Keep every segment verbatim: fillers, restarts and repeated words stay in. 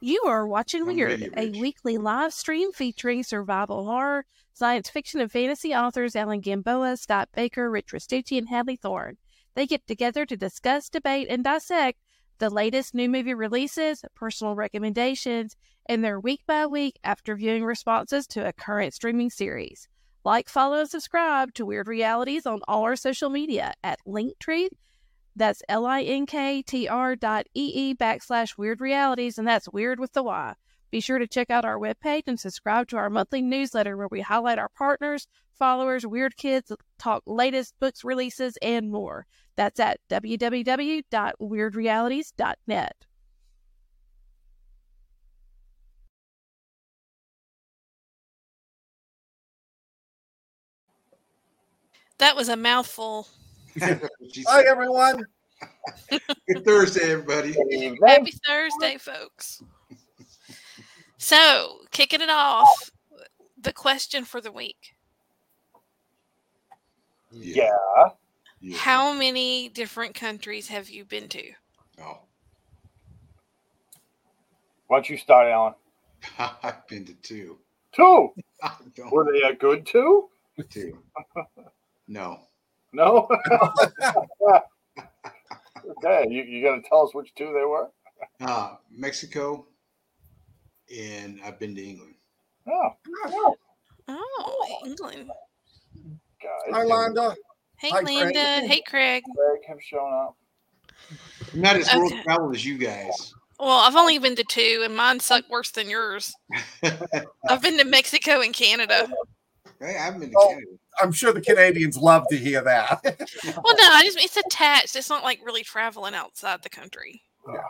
You are watching I'm Weird, really a rich. weekly live stream featuring survival horror, science fiction, and fantasy authors Alan Gamboa, Scott Baker, Rich Restucci, and Hadley Thorne. They get together to discuss, debate, and dissect the latest new movie releases, personal recommendations, and their week-by-week after viewing responses to a current streaming series. Like, follow, and subscribe to Weird Realities on all our social media at Linktree. That's L-I-N-K-T-R dot E-E backslash Weird Realities, and that's Weird with the Y. Be sure to check out our webpage and subscribe to our monthly newsletter where we highlight our partners, followers, weird kids, talk latest books releases, and more. That's at w w w dot weird realities dot net. That was a mouthful. Hi, everyone. Good Thursday, everybody. Happy Thursday, folks. So, kicking it off, the question for the week. Yeah. yeah. How many different countries have you been to? Oh, Why don't you start, Alan? I've been to two. Two. I don't Were they a good two? two. No. No. Okay, you, you got to tell us which two they were. Uh, Mexico, and I've been to England. Oh, Oh, England. guys. Hi, Londa. Hey, Hi, Linda. Craig. Hey, Craig. Greg have shown up. I'm not as world Okay. traveled as you guys. Well, I've only been to two, and mine suck worse than yours. I've been to Mexico and Canada. Hey, I've been to Oh. Canada. I'm sure the Canadians love to hear that. Well, no, I just it's attached. It's not like really traveling outside the country.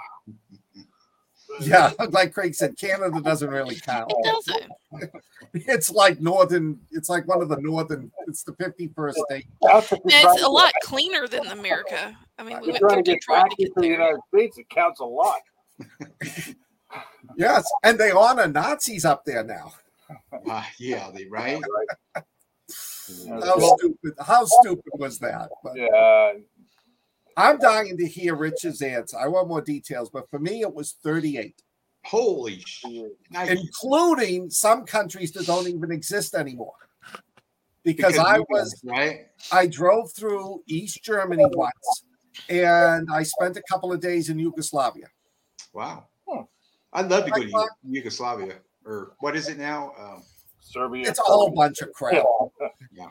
Yeah, like Craig said, Canada doesn't really count. It doesn't. It's like northern. It's like one of the northern. It's the fifty-first state. Counts if you're Yeah, trying it's a to lot cleaner than America. I mean, get- we You're went trying through to get Detroit back to get into the there. United States. It counts a lot. Yes, and they honor Nazis up there now. Uh, yeah, they right. How stupid! How stupid was that? But Yeah. I'm dying to hear Rich's answer. I want more details, but for me, it was thirty-eight, Holy shit! Nice. including some countries that don't even exist anymore. Because, Because I you was, guys, right. I drove through East Germany once, and I spent a couple of days in Yugoslavia. Wow. Hmm. I'd love to go to Like, Yu- Yugoslavia, or what is it now? Um, Serbia. It's a whole bunch of crap. Yeah.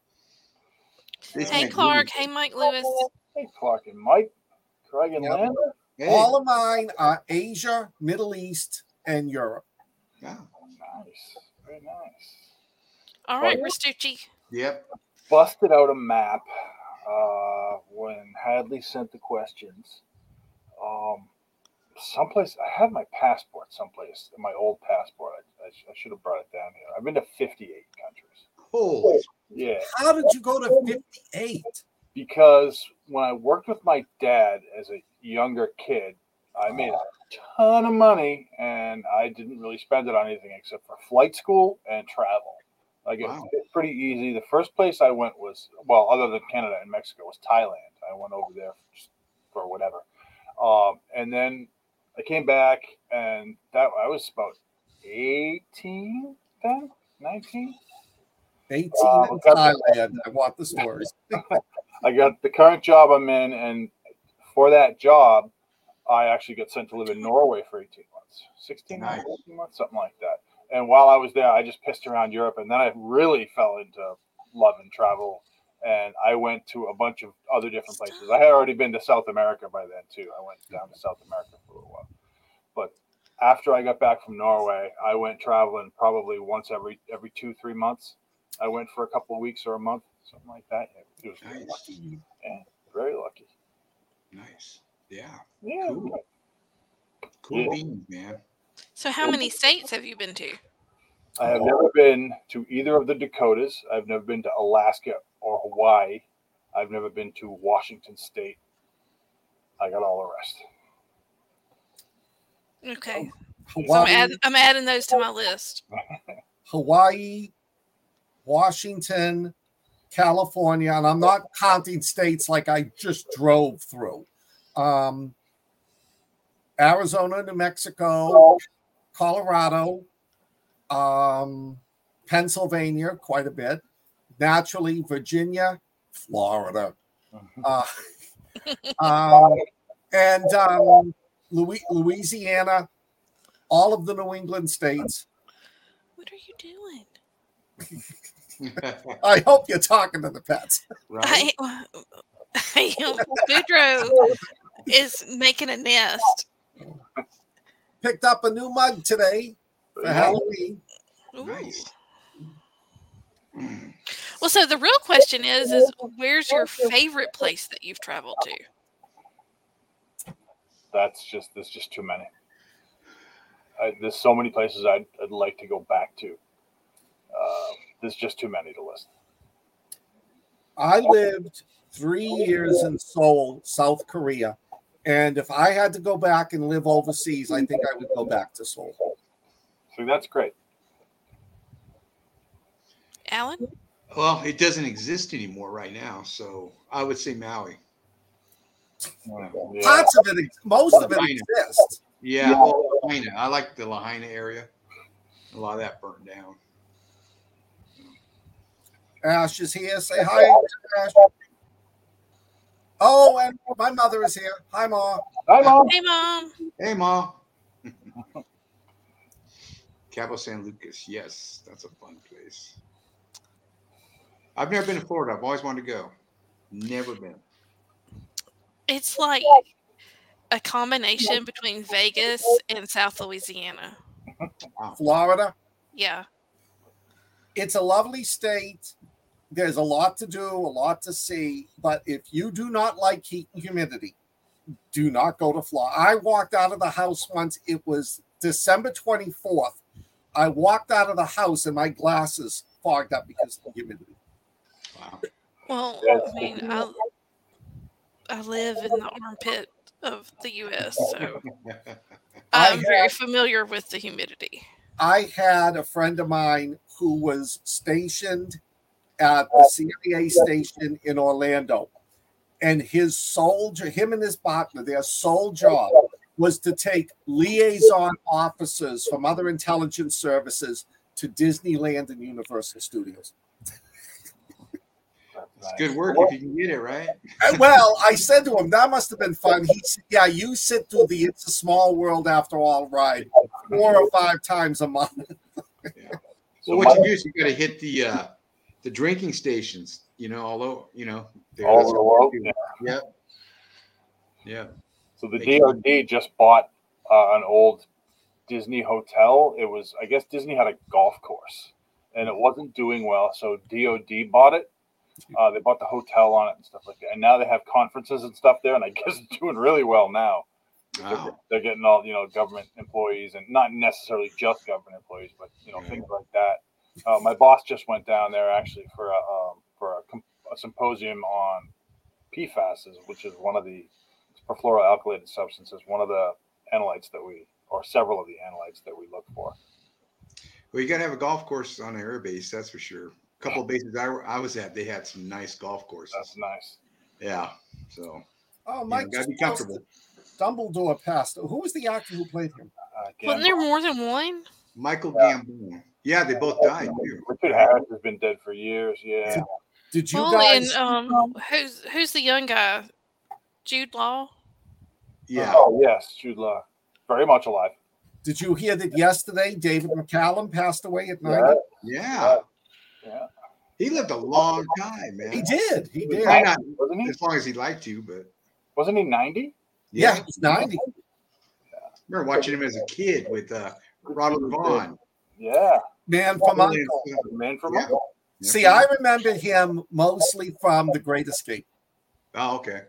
they Hey, speak Clark. really Hey, Mike Lewis. Hey, Clark and Mike. Craig and Yep. Lynn. good. Hey. All of mine are Asia, Middle East, and Europe. Wow. Nice. Very nice. All right, Restucci. Yep. Busted out a map uh, when Hadley sent the questions. Um, someplace I had my passport someplace, my old passport. I, I, sh- I should have brought it down here. I've been to fifty-eight countries. Holy. Yeah, How did you go to fifty-eight? because when I worked with my dad as a younger kid, I made a ton of money and I didn't really spend it on anything except for flight school and travel. Like Wow. it, it's pretty easy. The first place I went was, well, other than Canada and Mexico, was Thailand. I went over there just for whatever. Um, and then I came back and that I was about eighteen then, nineteen. eighteen Uh, in okay. Thailand. I want the stories. I got the current job I'm in, and for that job, I actually got sent to live in Norway for eighteen months, sixteen Nice. months, eighteen months, something like that. And while I was there, I just pissed around Europe, and then I really fell into love and travel. And I went to a bunch of other different places. I had already been to South America by then too. I went down to South America for a little while. But after I got back from Norway, I went traveling probably once every every two three months. I went for a couple of weeks or a month, something like that. It was Nice. lucky, yeah, very lucky. Nice. Yeah. Yeah. Cool. Cool Yeah. beans, man. So, how many states have you been to? I have never been to either of the Dakotas. I've never been to Alaska or Hawaii. I've never been to Washington State. I got all the rest. Okay. So I'm, Hawaii, add, I'm adding those to my list. Hawaii, Washington, California, and I'm not counting states like I just drove through. Um, Arizona, New Mexico, Colorado, um, Pennsylvania, quite a bit. Naturally, Virginia, Florida, uh, um, and um, Louis- Louisiana, all of the New England states. What are you doing? I hope you're talking to the pets. Right? I, I Boudreaux is making a nest. Picked up a new mug today for Halloween. Ooh. Nice. Well, so the real question is, is where's your favorite place that you've traveled to? That's just there's just too many. I, there's so many places I'd, I'd like to go back to. Uh, there's just too many to list. I lived three years in Seoul, South Korea. And if I had to go back and live overseas, I think I would go back to Seoul. So that's great. Alan? Well, it doesn't exist anymore right now, so I would say Maui. Yeah. Parts of it, most of it Lahaina. exists. Yeah, well, Lahaina. I like the Lahaina area. A lot of that burned down. Ash is here. Say hi, Ash. Oh, and my mother is here. Hi, Ma. Hi, Mom. Hey, Mom. Hey, Ma. Cabo San Lucas. Yes, that's a fun place. I've never been to Florida. I've always wanted to go. Never been. It's like a combination between Vegas and South Louisiana. Florida. Yeah. It's a lovely state. There's a lot to do, a lot to see. But if you do not like heat and humidity, do not go to Florida. I walked out of the house once. It was December twenty-fourth. I walked out of the house and my glasses fogged up because of the humidity. Wow. Well, I mean, I, I live in the armpit of the U S, so I'm very familiar with the humidity. I had a friend of mine who was stationed at the C I A station in Orlando. And his sole, him and his partner, their sole job was to take liaison officers from other intelligence services to Disneyland and Universal Studios. It's good work if you can get it, right? And, well, I said to him, that must have been fun. He said, yeah, you sit through the It's a Small World After All ride four or five times a month. Yeah. So what you do is you got to hit the uh, the drinking stations, you know, although, you know. All over the world. Yeah. Yeah. Yeah. So the D O D just bought uh, an old Disney hotel. It was, I guess Disney had a golf course and it wasn't doing well. So D O D bought it. Uh, they bought the hotel on it and stuff like that. And now they have conferences and stuff there. And I guess it's doing really well now. Wow. They're, they're getting all, you know, government employees and not necessarily just government employees, but, you know, Yeah. things like that. Uh, my boss just went down there actually for a, um, for a, a symposium on P FAS, which is one of the perfluoroalkylated substances, one of the analytes that we, or several of the analytes that we look for. Well, you got to have a golf course on an air base, that's for sure. A couple of bases I, I was at, they had some nice golf courses. That's nice. Yeah. So, Oh, you Mike, know, got to be comfortable. Dumbledore passed. Who was the actor who played him? Uh, Wasn't there more than one? Michael Yeah. Gambon. Yeah, they both died too. Richard Harris has been dead for years. Yeah. Did you Well, guys? and um, who's who's the young guy? Jude Law. Yeah. Oh, yes. Jude Law. Very much alive. Did you hear that yesterday David McCallum passed away at ninety? Yeah. Yeah. He lived a long time, man. He did. He did. Might not Wasn't he? as long as he'd like to, but Wasn't he ninety? Yeah, he was ninety. I remember watching him as a kid with uh, Ronald Vaughn. Yeah. Man from Uncle. Man from Yeah. Uncle. See, I remember him mostly from The Great Escape. Oh, okay.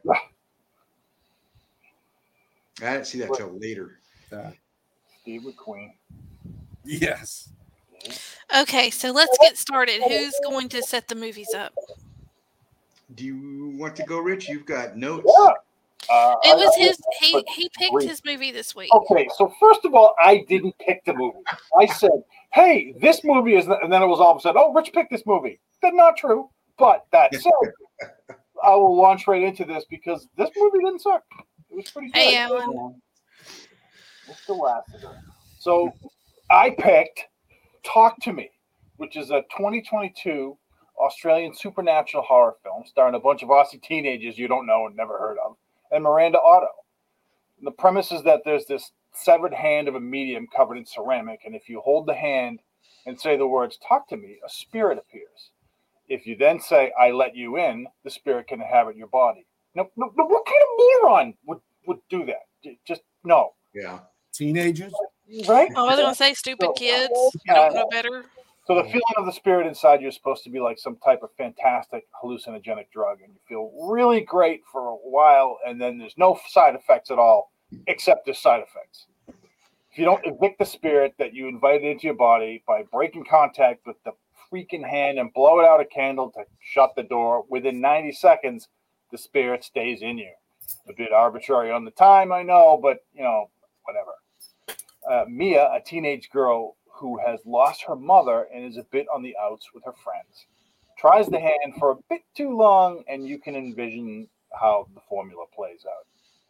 I didn't see that till later. Uh, Steve McQueen. yes. Okay, so let's get started. Who's going to set the movies up? Do you want to go, Rich? You've got notes. Yeah. Uh, It was I- his. He but he picked wait. his movie this week. Okay, so first of all, I didn't pick the movie. I said, "Hey, this movie is," and then it was all of a sudden, "Oh, Rich picked this movie." That's not true. But that said, I will launch right into this because this movie didn't suck. It was pretty good. Hey, Alan. Mister Lassiter. So I picked Talk to Me, which is a twenty twenty-two Australian supernatural horror film starring a bunch of Aussie teenagers you don't know and never heard of, and Miranda Otto. And the premise is that there's this severed hand of a medium covered in ceramic, and if you hold the hand and say the words "talk to me," a spirit appears. If you then say "I let you in," the spirit can inhabit your body. No, no, no what kind of moron would, would do that? Just no. Yeah. Teenagers, right? I was going to say stupid So, kids. uh, You don't know better. So the feeling of the spirit inside you is supposed to be like some type of fantastic hallucinogenic drug, and you feel really great for a while, and then there's no side effects at all, except there's side effects. If you don't evict the spirit that you invited into your body by breaking contact with the freaking hand and blow it out a candle to shut the door, within ninety seconds, the spirit stays in you. A bit arbitrary on the time, I know, but, you know, whatever. Uh, Mia, a teenage girl who has lost her mother and is a bit on the outs with her friends, tries the hand for a bit too long, and you can envision how the formula plays out.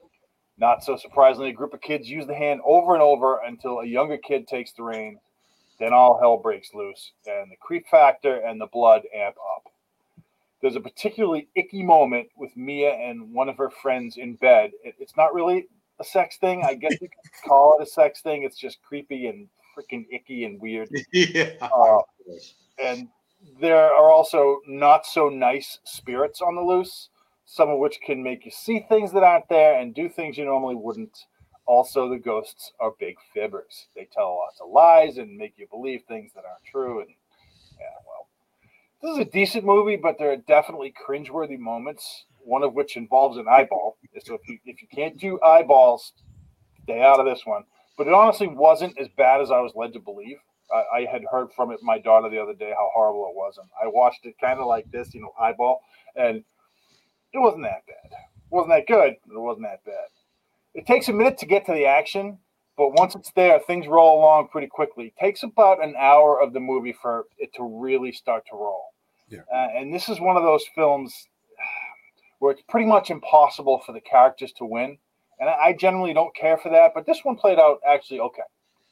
Not so surprisingly, a group of kids use the hand over and over until a younger kid takes the reins. Then all hell breaks loose, and the creep factor and the blood amp up. There's a particularly icky moment with Mia and one of her friends in bed. It, it's not really a sex thing. I guess you could call it a sex thing. It's just creepy and freaking icky and weird. Yeah. Uh, and there are also not so nice spirits on the loose, some of which can make you see things that aren't there and do things you normally wouldn't. Also, the ghosts are big fibbers. They tell lots of lies and make you believe things that aren't true. And yeah, well, this is a decent movie, but there are definitely cringeworthy moments, one of which involves an eyeball. So if you if you can't do eyeballs, stay out of this one. But it honestly wasn't as bad as I was led to believe. I, I had heard from it my daughter the other day how horrible it was, and I watched it kind of like this, you know, eyeball, and it wasn't that bad. It wasn't that good, but it wasn't that bad. It takes a minute to get to the action, but once it's there, things roll along pretty quickly. It takes about an hour of the movie for it to really start to roll. Yeah. Uh, and this is one of those films where it's pretty much impossible for the characters to win. And I generally don't care for that, but this one played out actually okay.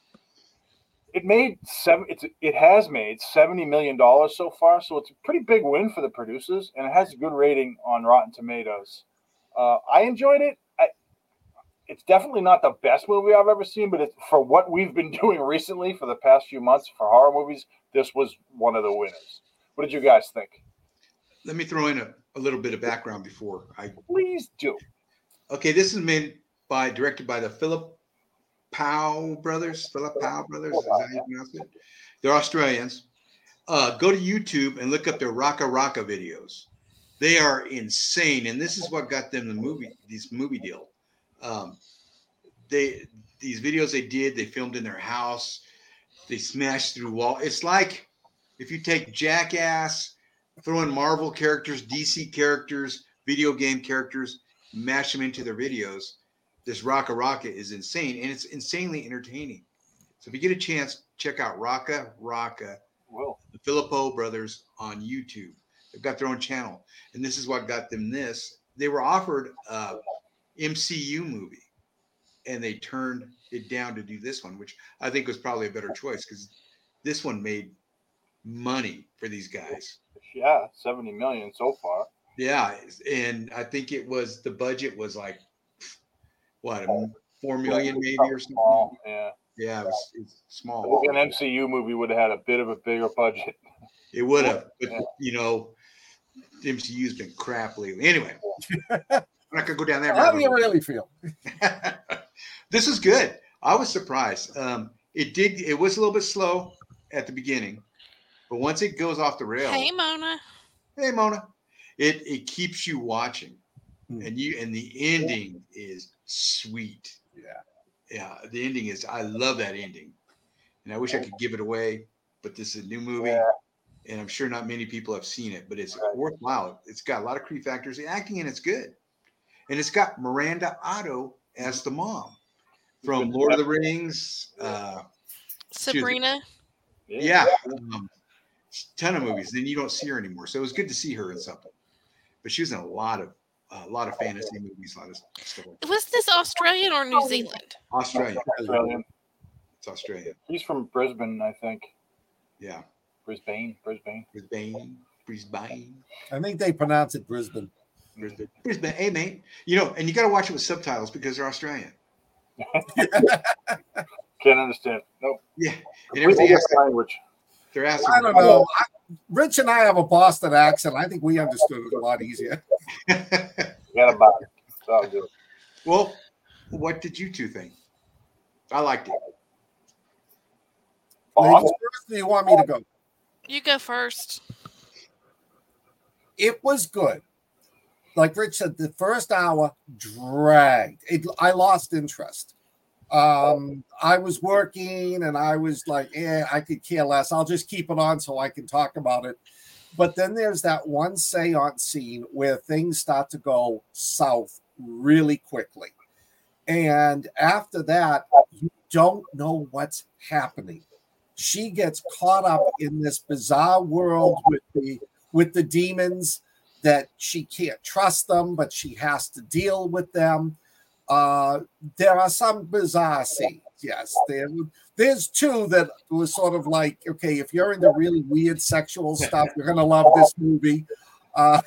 It made seven. It's it has made seventy million dollars so far, so it's a pretty big win for the producers, and it has a good rating on Rotten Tomatoes. Uh, I enjoyed it. I, it's definitely not the best movie I've ever seen, but it's, for what we've been doing recently for the past few months for horror movies, this was one of the winners. What did you guys think? Let me throw in a, a little bit of background before I. Please do. Okay, this is made by directed by the Philip Powell brothers. Philip Powell brothers. Is that how you pronounce it? They're Australians. Uh, go to YouTube and look up their Raka Raka videos. They are insane, and this is what got them the movie, this movie deal. Um, they these videos they did, they filmed in their house. They smashed through wall. It's like if you take Jackass, throw in Marvel characters, D C characters, video game characters, mash them into their videos. This Raka Raka is insane, and it's insanely entertaining. So if you get a chance, check out Raka Raka, Well, the Filippo brothers on YouTube. They've got their own channel, and this is what got them this. They were offered a M C U movie, and they turned it down to do this one, which I think was probably a better choice because this one made money for these guys. yeah, seventy million so far. Yeah, and I think it was the budget was like what four million maybe or something. Small, yeah. Yeah, it was, it's I small. think an M C U movie would have had a bit of a bigger budget. It would have, but Yeah. you know, the M C U's been crap lately. Anyway, I'm not gonna go down there. How do you really feel? This is good. I was surprised. Um, it did. It was a little bit slow at the beginning, but once it goes off the rails, Hey, Mona. hey Mona, it it keeps you watching, Hmm. and you and the ending is sweet. Yeah. Yeah, the ending is. I love that ending, and I wish I could give it away, but this is a new movie. Yeah. And I'm sure not many people have seen it, but it's Right. worthwhile. It's got a lot of creep factors. The acting in it's good. And it's got Miranda Otto as the mom from Lord of the Rings. Uh, Sabrina. yeah, um, ton of movies. Then you don't see her anymore. So it was good to see her in something. But she was in a lot of a lot of fantasy movies, a lot of stuff like that. Was this Australian or New Zealand? Australia. Australian. It's Australia. He's from Brisbane, I think. Yeah. Brisbane, Brisbane. Brisbane. Brisbane. I think they pronounce it Brisbane. Brisbane. Brisbane. Hey, mate. You know, and you got to watch it with subtitles because they're Australian. Can't understand. Nope. Yeah. And everything else, language. they're asking. I don't know. I, Rich and I have a Boston accent. I think we understood it a lot easier. Forget about it. It's all good. Well, what did you two think? I liked it. Ladies Awesome. first, do you want me to go? You go first. It was good. Like Rich said, the first hour dragged. It, I lost interest. Um, I was working and I was like, eh, I could care less. I'll just keep it on so I can talk about it. But then there's that one seance scene where things start to go south really quickly. And after that, you don't know what's happening. She gets caught up in this bizarre world with the with the demons that she can't trust them, but she has to deal with them. Uh, there are some bizarre scenes, yes. There, there's two that was sort of like, okay, if you're into really weird sexual stuff, you're going to love this movie. Uh,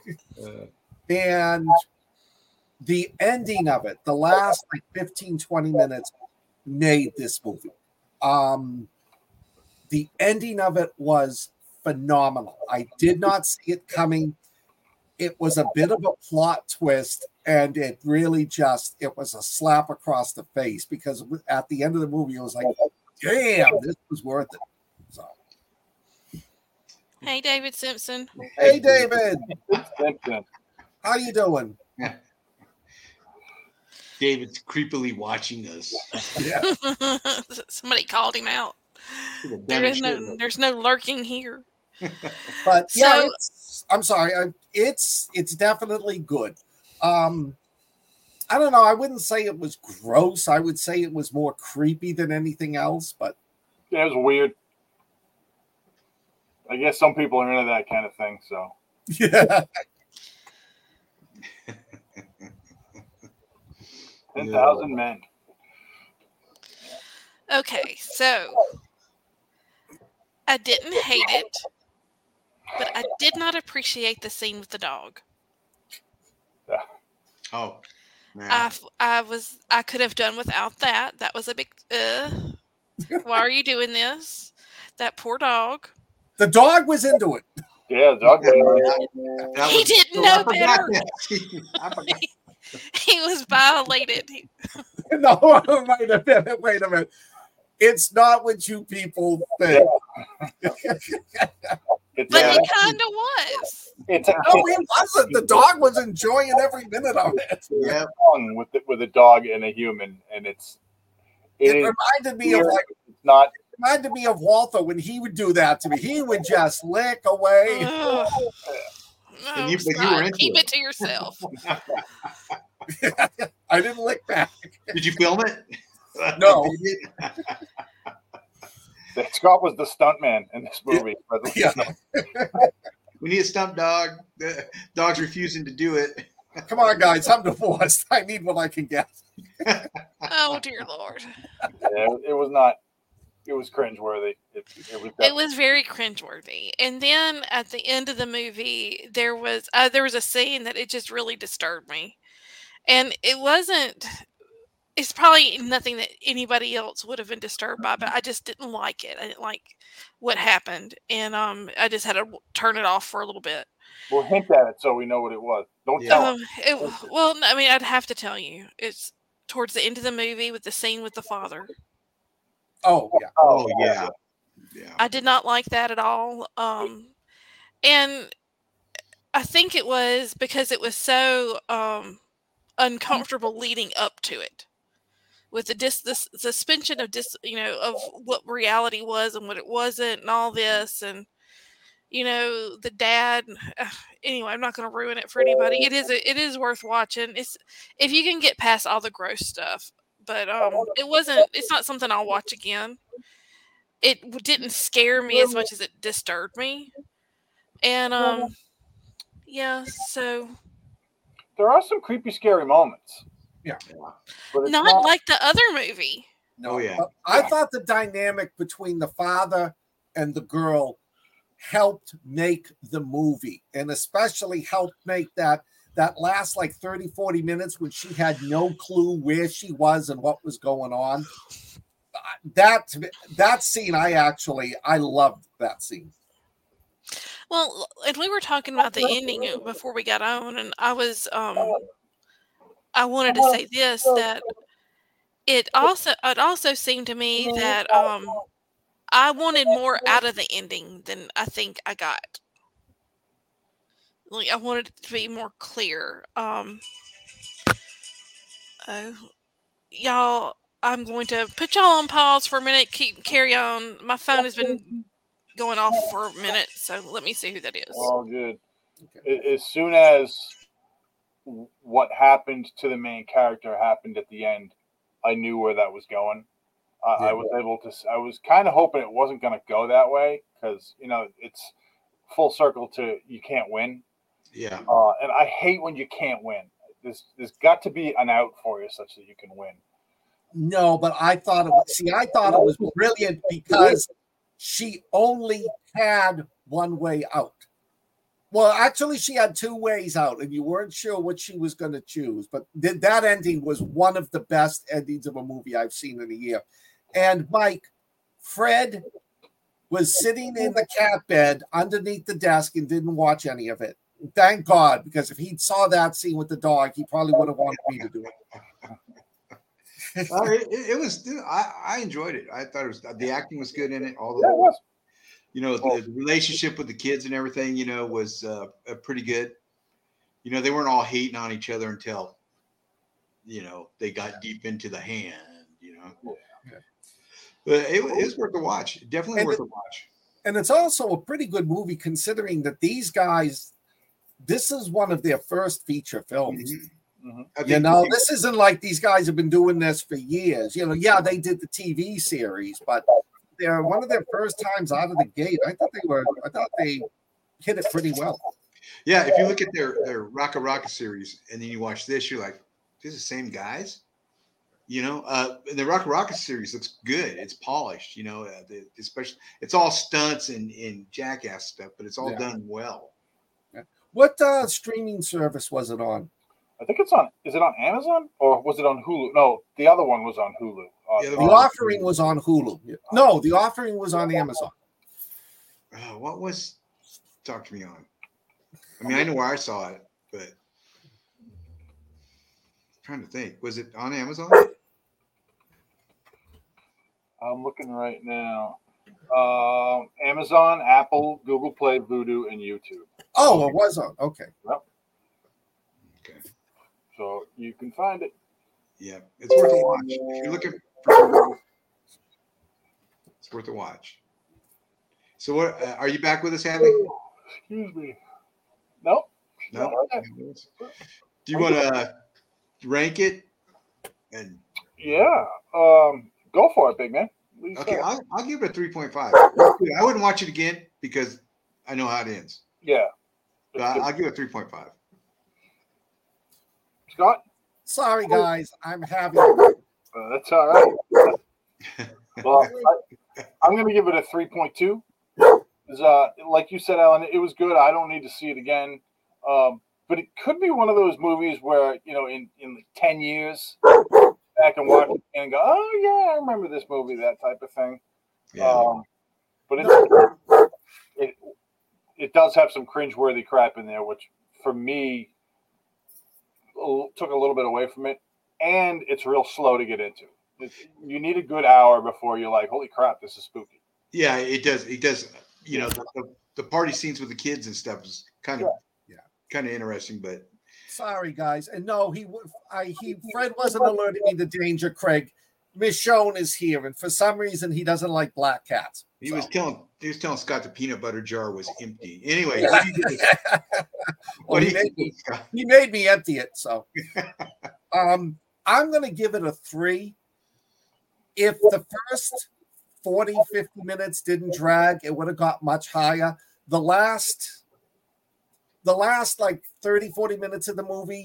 and the ending of it, the last like fifteen, twenty minutes, made this movie. Um, the ending of it was phenomenal. I did not see it coming. It was a bit of a plot twist, and it really just, it was a slap across the face because at the end of the movie, it was like, damn, this was worth it. So, Hey, David Simpson. hey, David, Simpson. how you doing? David's creepily watching us. Yeah. Somebody called him out. There is no, there's no lurking here. But yeah, So- it's, I'm sorry. I, it's it's definitely good. Um, I don't know. I wouldn't say it was gross. I would say it was more creepy than anything else. But Yeah, it was weird. I guess some people are into that kind of thing, so. yeah, ten thousand men. Okay, so I didn't hate it, but I did not appreciate the scene with the dog. Oh, man. I, f- I was I could have done without that. That was a big. Uh, why are you doing this? That poor dog. the dog was into it. Yeah, the dog. That He was- didn't oh, know I forgot better. that. I forgot. He was violated. He- No, wait a minute. Wait a minute. It's not what you people think. It's, But uh, he kind of was. it's a No, it wasn't. The dog was enjoying every minute of it. Yeah. fun with the, with a dog and a human, and it's It it is reminded me of like it's not. reminded me of Walter when he would do that to me. He would just lick away. Ugh. No, And you- but you Scott, were into keep it. it to yourself. I didn't lick back. Did you film it? No. You did? Scott was the stuntman in this movie. by the way. Yeah. We need a stump dog. The dog's refusing to do it. Come on, guys. I'm divorced. I need what I can get. Oh dear Lord. Yeah, it was not. It was cringeworthy. It, it was. It was very cringeworthy. And then at the end of the movie, there was uh, there was a scene that it just really disturbed me, and it wasn't. It's probably nothing that anybody else would have been disturbed by, but I just didn't like it. I didn't like what happened, and um, I just had to turn it off for a little bit. We'll hint at it so we know what it was. Don't Yeah. tell us. Um, it, well, I mean, I'd have to tell you. It's towards the end of the movie with the scene with the father. Oh, yeah. Oh, yeah. Yeah. I did not like that at all. Um, and I think it was because it was so um, uncomfortable leading up to it, with the dis the s- suspension of dis you know of what reality was and what it wasn't, and all this, and you know the dad. Uh, anyway, I'm not going to ruin it for anybody. It is a, it is worth watching. It's if you can get past all the gross stuff, but um, it wasn't. It's not something I'll watch again. It w- didn't scare me as much as it disturbed me, and um, yeah. So there are some creepy, scary moments. Yeah, but it's Not, not like the other movie. no, Oh, yeah. but I Yeah. thought the dynamic between the father and the girl helped make the movie, and especially helped make that that last like thirty, forty minutes when she had no clue where she was and what was going on. That that scene, I actually I loved that scene. Well, and we were talking about the ending before we got on, and I was um I wanted to say this, that it also it also seemed to me that um I wanted more out of the ending than I think I got. Like, I wanted it to be more clear. Um oh, y'all, I'm going to put y'all on pause for a minute. Keep carry on. My phone has been going off for a minute, so let me see who that is. all good. A- As soon as what happened to the main character happened at the end, I knew where that was going. I, I Yeah. was able to. I was kind of hoping it wasn't going to go that way because you know it's full circle to you can't win, Yeah. uh, and I hate when you can't win. There's there's got to be an out for you such that you can win. No, but I thought it was, see, I thought it was brilliant because she only had one way out. Well, actually, she had two ways out, and you weren't sure what she was going to choose. But th- that ending was one of the best endings of a movie I've seen in a year. And Mike, Fred was sitting in the cat bed underneath the desk and didn't watch any of it. Thank God, because if he saw that scene with the dog, he probably would have wanted me to do it. Uh, it, it was. I, I enjoyed it. I thought it was the acting was good in it. All Yeah, it the was. you know the, the relationship with the kids and everything. You know was uh, uh, pretty good. You know they weren't all hating on each other until you know they got deep into the hand. You know, Yeah. but it, it was worth a watch. Definitely And worth it- a watch. And it's also a pretty good movie considering that these guys, this is one of their first feature films. Mhm. Mhm. I You think- know, this isn't like these guys have been doing this for years. You know, yeah, they did the T V series, but they're one of their first times out of the gate. I thought they were, I thought they hit it pretty well. Yeah, if you look at their their Rocka Rocka series and then you watch this, you're like, these are the same guys. You know, uh, the Rocka Rocka series looks good. It's polished. You know, uh, the, especially it's all stunts and, and jackass stuff, but it's all Yeah. done well. What uh, streaming service was it on? I think it's on. Is it on Amazon or was it on Hulu? No, the other one was on Hulu. Uh, Yeah, The Oh. Offering was on Hulu. No, The Offering was on Amazon. Uh, what was talk to me on? I mean, I know where I saw it, but I'm trying to think. Was it on Amazon? I'm looking right now. Um, Amazon, Apple, Google Play, Vudu, and YouTube. Oh, it was on. Okay. Okay. So you can find it. Yeah, it's worth a watch. If you're looking for it's worth a watch. So what uh, are you back with us, Hadley? Excuse me. Nope. No. Okay. Do you want to rank it? And Yeah. Um, go for it, big man. What do you okay, say? I'll, I'll give it a three point five. I wouldn't watch it again because I know how it ends. Yeah. But I, I'll give it three point five. Scott? Sorry, guys. I'm having. Uh, that's all right. Well, I, I'm going to give it a three point two. Uh, like you said, Alan, it was good. I don't need to see it again. Um, but it could be one of those movies where, you know, in, in like ten years, back and watch it and go, oh, yeah, I remember this movie, that type of thing. Yeah. Um, but it's, it, it does have some cringeworthy crap in there, which for me took a little bit away from it. And it's real slow to get into. It, you need a good hour before you're like, holy crap, this is spooky. Yeah, it does. It does. You know, the, the, the party scenes with the kids and stuff is kind of, Yeah. kind of interesting. But Sorry, guys. And no, he would. I he Fred wasn't alerting me to danger. Craig, Michonne is here, and for some reason he doesn't like black cats. he So. was telling he was telling Scott the peanut butter jar was empty. Anyway, what do you think? Well, What do he, you made think, me, Scott? he made me empty it. So, um, I'm going to give it a three. If the first forty, fifty minutes didn't drag, it would have got much higher. The last, the last like thirty, forty minutes of the movie,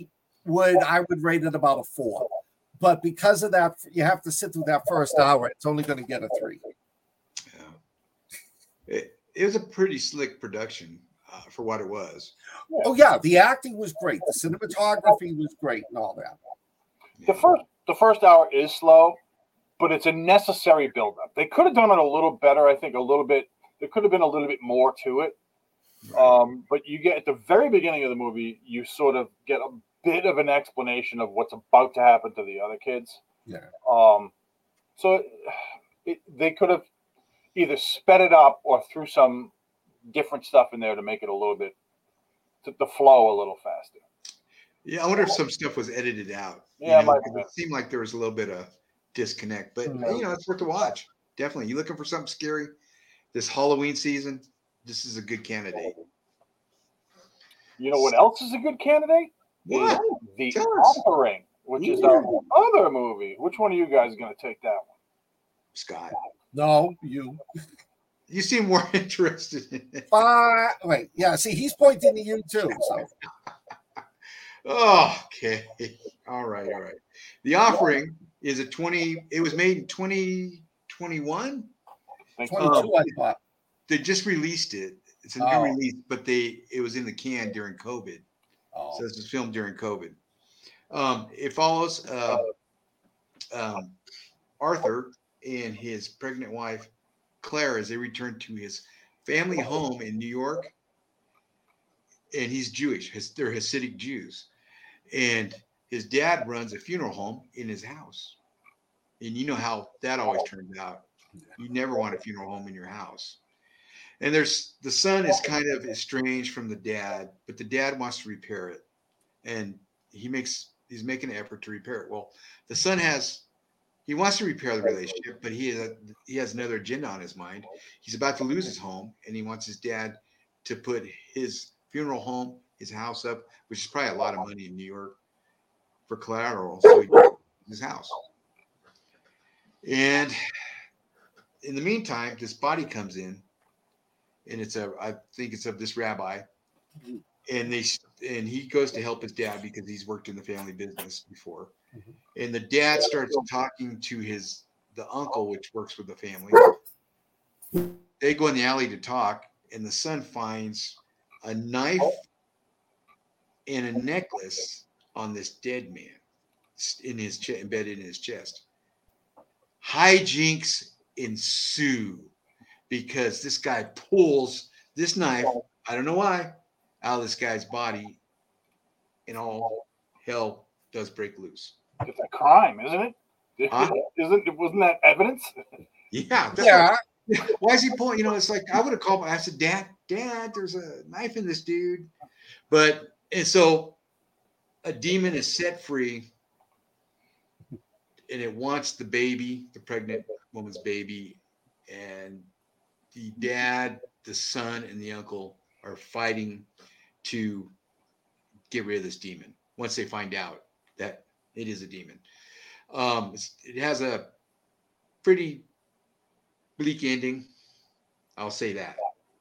would I would rate it about a four. But because of that, you have to sit through that first hour. It's only going to get a three. Yeah. It, it was a pretty slick production uh, for what it was. Oh yeah, the acting was great. The cinematography was great, and all that. The first the first hour is slow, but it's a necessary buildup. They could have done it a little better. I think a little bit. There could have been a little bit more to it. Um, but you get at the very beginning of the movie, you sort of get a bit of an explanation of what's about to happen to the other kids. Yeah. Um, so it, they could have either sped it up or threw some different stuff in there to make it a little bit to the flow a little faster. Yeah, I wonder if some stuff was edited out. Yeah, you know, it, it seemed like there was a little bit of disconnect, but Mm-hmm. you know, it's worth a watch. Definitely, you looking for something scary this Halloween season? This is a good candidate. You know what else is a good candidate? What? The Tell us. Offering, which is Yeah. our other movie. Which one of you guys is going to take that one? Scott, No, you. you seem more interested in it. Uh, wait, yeah. See, he's pointing to you too. So Oh, okay. All right, all right. The Offering is a twenty. It was made in twenty twenty-one. Thank you. twenty-two, I thought. They just released it. It's a new Oh. release, but they it was in the can during COVID. Oh. So this was filmed during COVID. Um, it follows uh, um, Arthur and his pregnant wife, Claire, as they return to his family home in New York. And he's Jewish. His, they're Hasidic Jews. And his dad runs a funeral home in his house. And you know how that always turns out. You never want a funeral home in your house. And there's the son is kind of estranged from the dad, but the dad wants to repair it. And he makes he's making an effort to repair it. Well, the son has he wants to repair the relationship, but he has a, he has another agenda on his mind. He's about to lose his home, and he wants his dad to put his funeral home, his house up, which is probably a lot of money in New York for collateral. So he his house. And in the meantime, this body comes in, and it's a I think it's of this rabbi, and they and he goes to help his dad because he's worked in the family business before. And the dad starts talking to his the uncle, which works with the family. They go in the alley to talk, and the son finds a knife and a necklace on this dead man in his ch- embedded in his chest. Hijinks ensue because this guy pulls this knife, I don't know why, out of this guy's body, and all hell does break loose. It's a crime, isn't it? Huh? Isn't wasn't that evidence? Yeah. that's Yeah. Why, why is he pulling? You know, it's like I would have called. I said, "Dad, Dad, there's a knife in this dude." But and so a demon is set free, and it wants the baby, the pregnant woman's baby, and the dad, the son, and the uncle are fighting to get rid of this demon. Once they find out that it is a demon, um, it's, it has a pretty bleak ending. I'll say that.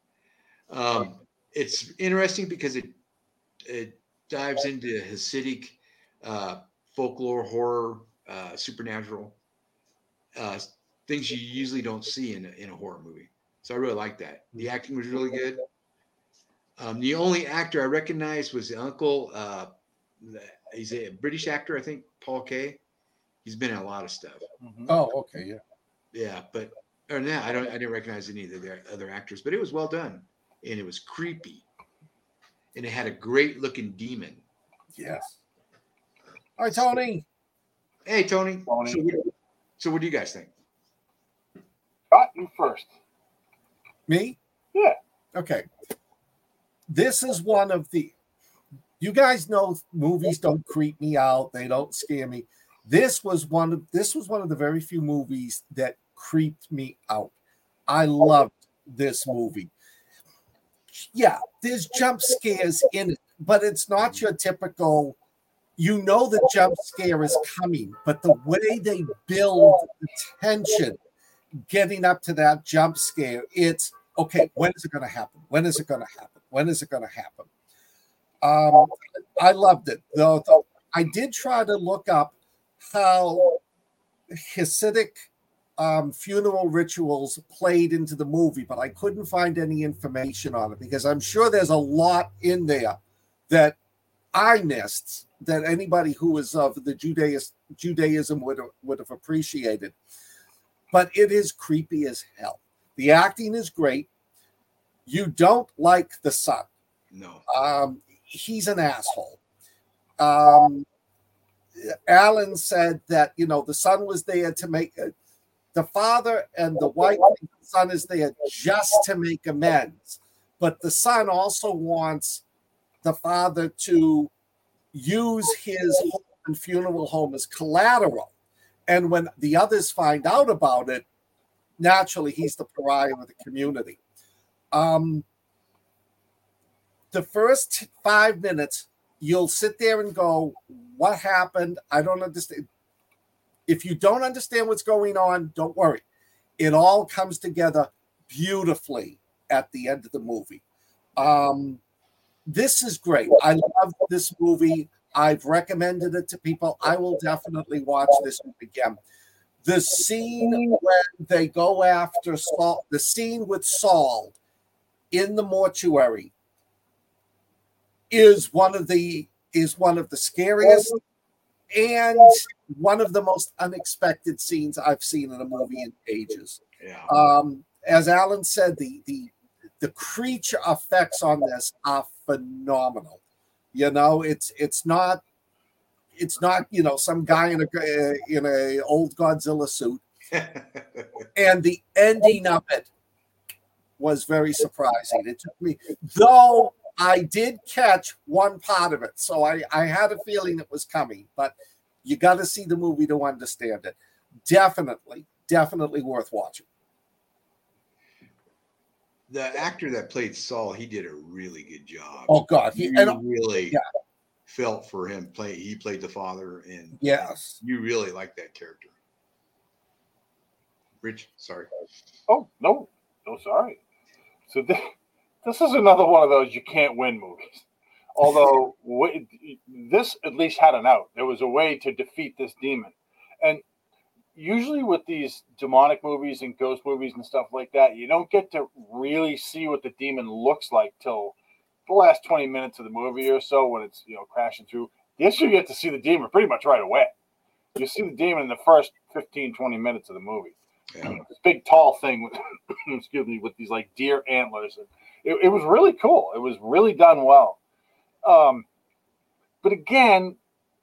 Um, it's interesting because it it dives into Hasidic uh, folklore, horror, uh, supernatural uh, things you usually don't see in a, in a horror movie. So I really like that. The acting was really good. Um, the only actor I recognized was the uncle. Uh, he's a British actor, I think, Paul Kaye. He's been in a lot of stuff. Mm-hmm. Oh, okay, yeah. Yeah, but or no, I don't. I didn't recognize any of the other actors, but it was well done, and it was creepy, and it had a great looking demon. Yes. All right, Tony. Hey, Tony. Tony. So, what, so what do you guys think? Scott, you first. Me? Yeah. Okay. This is one of the. You guys know movies don't creep me out. They don't scare me. This was one of this was one of the very few movies that creeped me out. I loved this movie. Yeah, there's jump scares in it, but it's not your typical. You know the jump scare is coming, but the way they build the tension, getting up to that jump scare, it's okay. When is it going to happen? When is it going to happen? When is it going to happen? Um, I loved it. The, the I did try to look up how Hasidic um, funeral rituals played into the movie, but I couldn't find any information on it because I'm sure there's a lot in there that I missed that anybody who is of the Judaism, Judaism would, would have appreciated. But it is creepy as hell. The acting is great. You don't like the son. No. Um, he's an asshole. Um, Alan said that, you know, the son was there to make uh, the father and the wife, the son is there just to make amends. But the son also wants the father to use his home and funeral home as collateral. And when the others find out about it, naturally, he's the pariah of the community. Um, the first five minutes, you'll sit there and go, what happened? I don't understand. If you don't understand what's going on, don't worry. It all comes together beautifully at the end of the movie. Um, this is great. I love this movie. I've recommended it to people. I will definitely watch this one again. The scene when they go after Saul, the scene with Saul in the mortuary is one of the is one of the scariest and one of the most unexpected scenes I've seen in a movie in ages. Yeah. Um, as Alan said, the the the creature effects on this are phenomenal. You know, it's it's not it's not you know some guy in a in a old Godzilla suit, and the ending of it was very surprising. It took me, though I did catch one part of it, so I I had a feeling it was coming, but you got to see the movie to understand it. Definitely, definitely worth watching. The actor that played Saul, he did a really good job. Oh God, he you and, really yeah. felt for him. Play he played the father, and yes, you really liked that character. Rich, sorry. Oh no, no, sorry. So this, this is another one of those you can't win movies. Although w- this at least had an out. There was a way to defeat this demon, and usually with these demonic movies and ghost movies and stuff like that, you don't get to really see what the demon looks like till the last twenty minutes of the movie or so when it's, you know, crashing through. Yes, you get to see the demon pretty much right away. You see the demon in the first fifteen, twenty minutes of the movie. Yeah. This big tall thing with excuse me, with these like deer antlers. And it, it was really cool. It was really done well. Um, but again,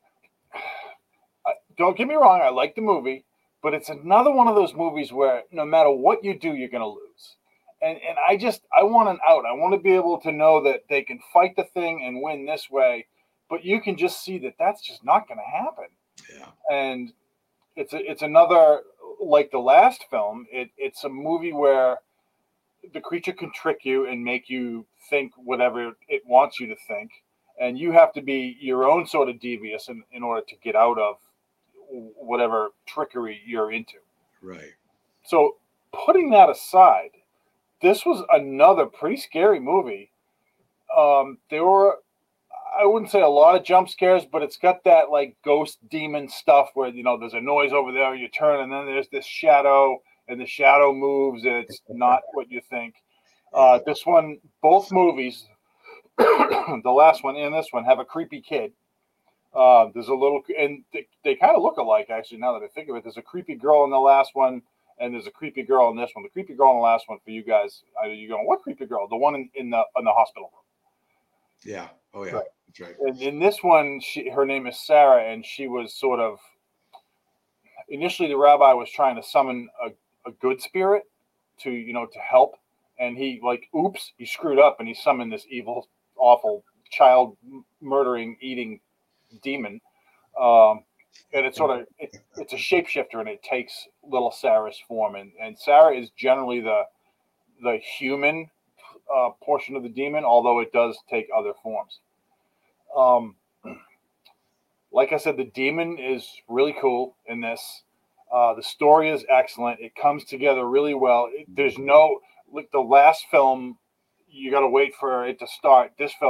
don't get me wrong, I like the movie. But it's another one of those movies where no matter what you do, you're going to lose. And and I just, I want an out. I want to be able to know that they can fight the thing and win this way. But you can just see that that's just not going to happen. Yeah. And it's a, it's another, like the last film, it, it's a movie where the creature can trick you and make you think whatever it wants you to think. And you have to be your own sort of devious in, in order to get out of whatever trickery you're into. Right. So putting that aside, this was another pretty scary movie. Um, there were, I wouldn't say a lot of jump scares, but it's got that like ghost demon stuff where, you know, there's a noise over there, you turn and then there's this shadow and the shadow moves and it's not what you think. Uh, this one, both movies, the last one and this one have a creepy kid. Uh, there's a little, and they, they kind of look alike, actually, now that I think of it. There's a creepy girl in the last one, and there's a creepy girl in this one. The creepy girl in the last one, for you guys, are you going, what creepy girl? The one in, in the in the hospital room. Yeah. Oh, yeah. Right. That's right. And in this one, she her name is Sarah, and she was sort of, initially the rabbi was trying to summon a, a good spirit to, you know, to help. And he, like, oops, he screwed up, and he summoned this evil, awful, child murdering, eating demon, um, and it's sort of it, it's a shapeshifter, and it takes little Sarah's form, and, and Sarah is generally the the human uh, portion of the demon, although it does take other forms. Um, like I said, the demon is really cool in this. Uh, the story is excellent. It comes together really well. It, there's no like the last film. You got to wait for it to start. This film, it's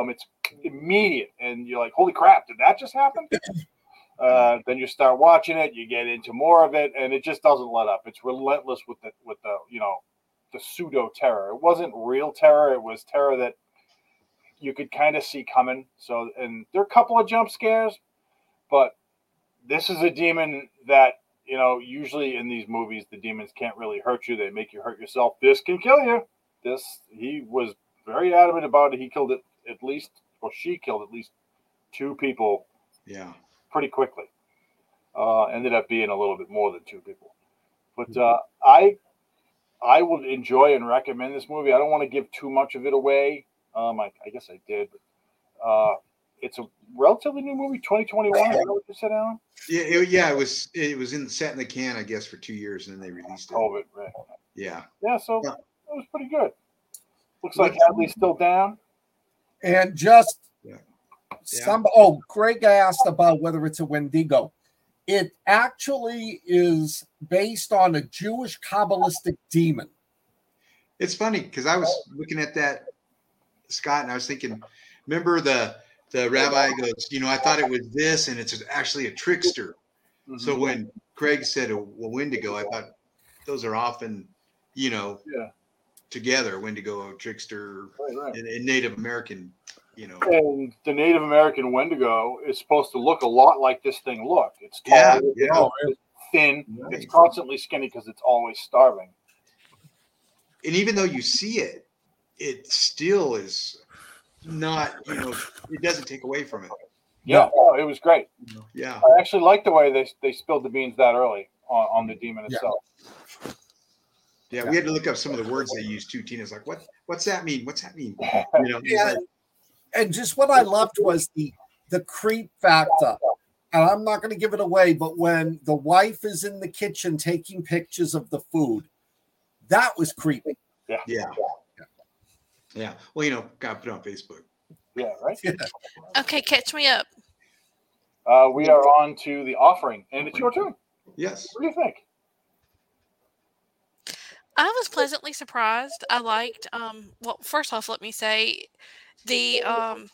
immediate, and you're like, holy crap, did that just happen? Uh, then you start watching it, you get into more of it, and it just doesn't let up. It's relentless with the with the you know the pseudo terror. It wasn't real terror; it was terror that you could kind of see coming. So, and there are a couple of jump scares, but this is a demon that, you know, usually in these movies the demons can't really hurt you; they make you hurt yourself. This can kill you. This, he was very adamant about it. He killed it at least, or she killed at least two people. Yeah. Pretty quickly. Uh, ended up being a little bit more than two people. But uh, I I would enjoy and recommend this movie. I don't want to give too much of it away. Um, I, I guess I did. But, uh, it's a relatively new movie, twenty twenty-one. Is that what you said, Alan? Yeah, it, yeah, it was it was in set in the can, I guess, for two years, and then they released it. COVID, right? Yeah. Yeah, so Yeah. it was pretty good. Looks like What's- Hadley's still down. And just Yeah. some, oh, Greg asked about whether it's a Wendigo. It actually is based on a Jewish Kabbalistic demon. It's funny because I was looking at that, Scott, and I was thinking, remember the the rabbi goes, you know, I thought it was this, and it's actually a trickster. Mm-hmm. So when Craig said a, a Wendigo, I thought those are often, you know, Yeah. together, Wendigo, trickster, Right, right. and, and Native American, you know. And the Native American Wendigo is supposed to look a lot like this thing looked. It's tall, Yeah, yeah. oh, it's thin, Nice. it's constantly skinny because it's always starving. And even though you see it, it still is not, you know, it doesn't take away from it. Yeah, oh, it was great. Yeah. I actually like the way they they spilled the beans that early on, on the demon Yeah. itself. Yeah, we had to look up some of the words they used too. Tina's like, what what's that mean? What's that mean? You know, Yeah. And just what I loved was the the creep factor. And I'm not going to give it away, but when the wife is in the kitchen taking pictures of the food, that was creepy. yeah. Yeah. Well, you know, got put on Facebook. Yeah, right. Okay, catch me up. Uh, we are on to The Offering, and it's your turn. Yes. What do you think? I was pleasantly surprised. I liked, um, well, first off, let me say the um,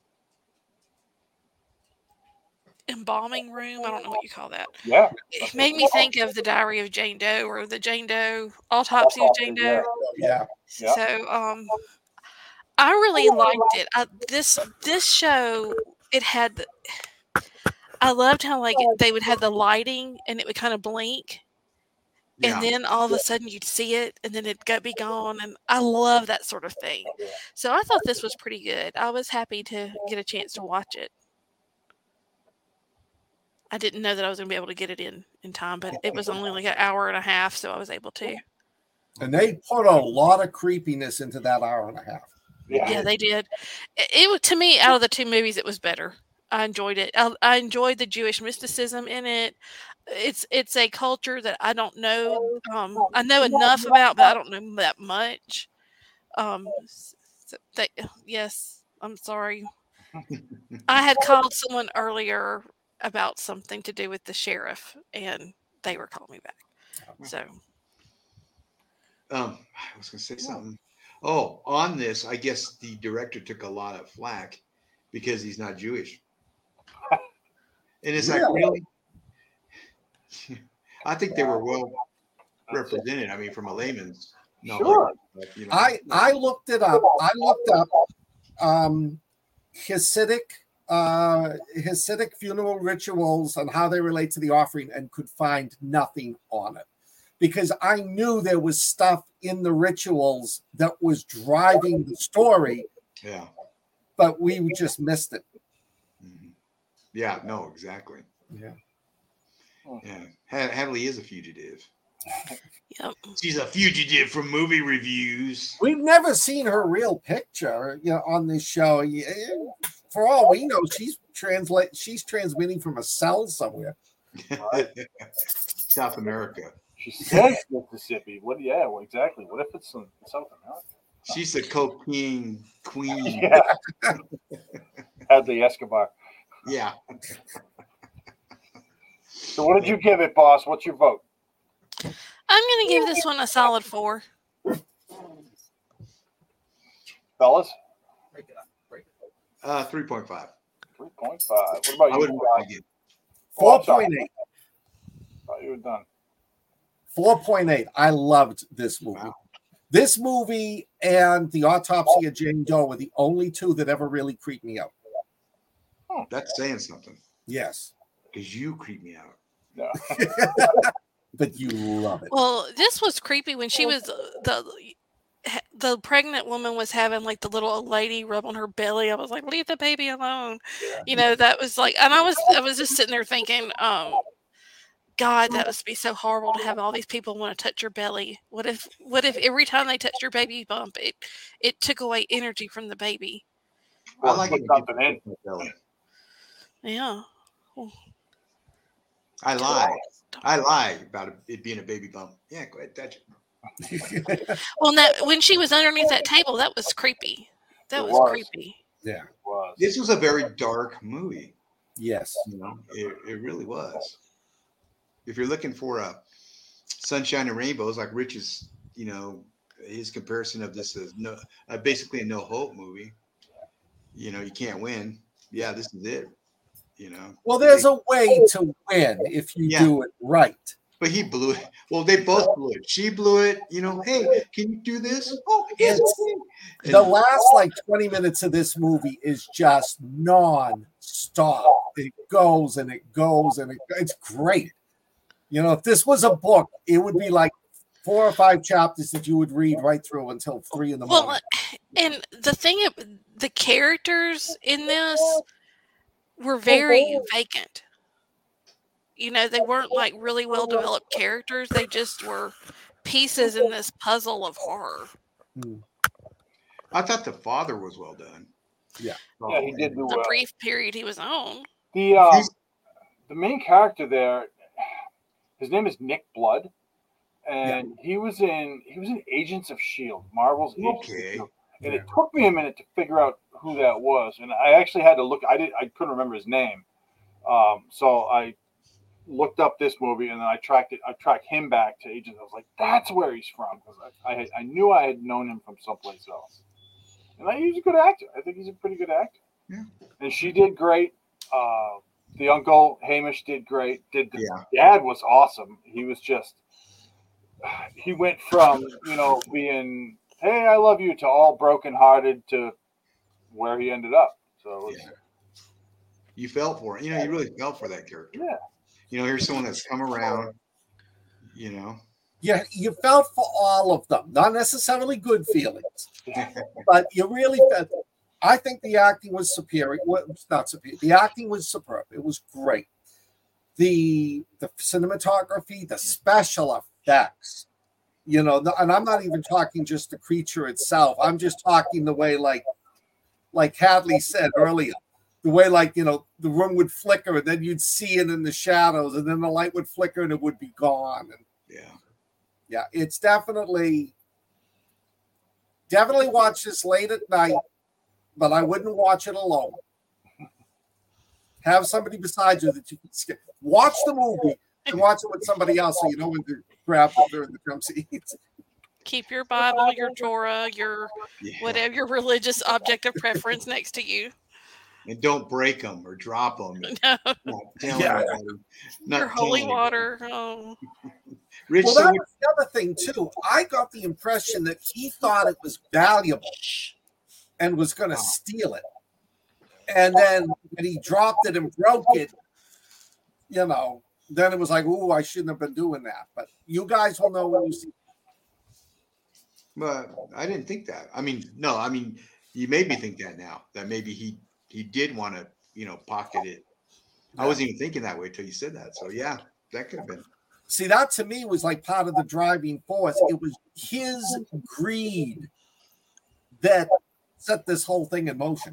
embalming room. I don't know what you call that. Yeah. It made me think of the Diary of Jane Doe or the Jane Doe Autopsy of Jane Doe. Yeah. Yeah. So, um, I really liked it. I, this this show, it had. The, I loved how like they would have the lighting and it would kind of blink. Yeah. And then all of a sudden you'd see it and then it'd go be gone. And I love that sort of thing. So I thought this was pretty good. I was happy to get a chance to watch it. I didn't know that I was going to be able to get it in in time, but it was only like an hour and a half, so I was able to. And they put a lot of creepiness into that hour and a half. Yeah. Yeah, they did. It, it was, to me, out of the two movies, it was better. I enjoyed it. I, I enjoyed the Jewish mysticism in it. It's it's a culture that I don't know. Um, I know enough about, but I don't know that much. Um, so they, yes, I'm sorry. I had called someone earlier about something to do with the sheriff, and they were calling me back. So, Um, I was gonna say something. Oh, on this, I guess the director took a lot of flack because he's not Jewish. And it's like, really? I think they were well represented. I mean, from a layman's knowledge. Sure. But, you know, I I looked it up. I looked up um, Hasidic uh, Hasidic funeral rituals and how they relate to the offering, and could find nothing on it, because I knew there was stuff in the rituals that was driving the story, yeah. but we just missed it. Mhm. Yeah, no, exactly. Yeah. Yeah. Had- Hadley is a fugitive. yep. She's a fugitive from movie reviews. We've never seen her real picture, you know, on this show. Yeah, for all we know, she's translate. She's transmitting from a cell somewhere. South America. She says Mississippi. What? Yeah. Well, exactly. What if it's in South America? She's the cocaine queen. Yeah. Had the Escobar. Yeah. So, what did you give it, boss? What's your vote? I'm going to give this one a solid four. Fellas? Uh, three point five. three point five. What about I you? wouldn't Guys? like it. four point eight. Thought you were done. four point eight. I loved this movie. Wow. This movie and The Autopsy of Jane Doe were the only two that ever really creeped me out. That's saying something. Yes. Because you creep me out. No. But you love it. Well, this was creepy when she was uh, the the pregnant woman was having like the little old lady rub on her belly. I was like, leave the baby alone. Yeah. You know, that was like, and I was I was just sitting there thinking, um, God, that must be so horrible to have all these people want to touch your belly. What if what if every time they touched your baby bump, it it took away energy from the baby? I like put it. something in. Yeah. I lie. I lie about it being a baby bump. Yeah, go ahead, touch it. Well, that when she was underneath that table, that was creepy. That It was, was. creepy. Yeah. Was. This was a very dark movie. Yes. You know, it, it really was. If you're looking for a sunshine and rainbows, like Rich's, you know, his comparison of this is no, uh, basically a no hope movie. You know, you can't win. Yeah, this is it. You know. Well, there's a way to win if you Yeah. do it right. But he blew it. Well, they both blew it. She blew it. You know, hey, can you do this? Oh, yes. It's, the last like twenty minutes of this movie is just non-stop. It goes and it goes and it, it's great. You know, if this was a book, it would be like four or five chapters that you would read right through until three in the morning. Well, and the thing, the characters in this were very vacant. You know, they weren't like really well developed characters. They just were pieces in this puzzle of horror. I thought the father was well done. Yeah. Yeah, he did do The well. brief period he was on. The um, He's- the main character there, his name is Nick Blood, and he was in he was in Agents of Shield, Marvel's Agents of Okay. Shield. And it took me a minute to figure out who that was, and I actually had to look. I did. I couldn't remember his name, um, so I looked up this movie, and then I tracked it. I tracked him back to Agents. I was like, "That's where he's from," because I I, had, I knew I had known him from someplace else. And I, he's a good actor. I think he's a pretty good actor. Yeah. And she did great. Uh, the uncle Hamish did great. Did the Yeah. dad was awesome. He was just. He went from you know being hey I love you to all brokenhearted to where he ended up. So it was, Yeah. You felt for it. You know, you really felt for that character. yeah. You know, here's someone that's come around, you know. Yeah, you felt for all of them, not necessarily good feelings, but you really felt. I think the acting was superior. Well, it's not superior. The acting was superb. It was great. The the cinematography, the special effects, you know, the, and I'm not even talking just the creature itself. I'm just talking the way, like, like Hadley said earlier, the way, like, you know, the room would flicker and then you'd see it in the shadows, and then the light would flicker and it would be gone. And Yeah. yeah, it's definitely, definitely watch this late at night, but I wouldn't watch it alone. Have somebody beside you that you can skip. Watch the movie and watch it with somebody else so you know when to grab it during the drum seats. Keep your Bible, your Torah, your Yeah. whatever your religious object of preference next to you. And don't break them or drop them. No, Not telling Yeah. anybody. Not your holy telling water. Oh, Rich, Well, so that what- was the other thing, too. I got the impression that he thought it was valuable and was going to steal it. And then when he dropped it and broke it, you know, then it was like, ooh, I shouldn't have been doing that. But you guys will know when you see. but I didn't think that. I mean, no, I mean, you made me think that now, that maybe he he did want to, you know, pocket it. I wasn't even thinking that way until you said that. So yeah, that could have been. See, that to me was like part of the driving force. It was his greed that set this whole thing in motion.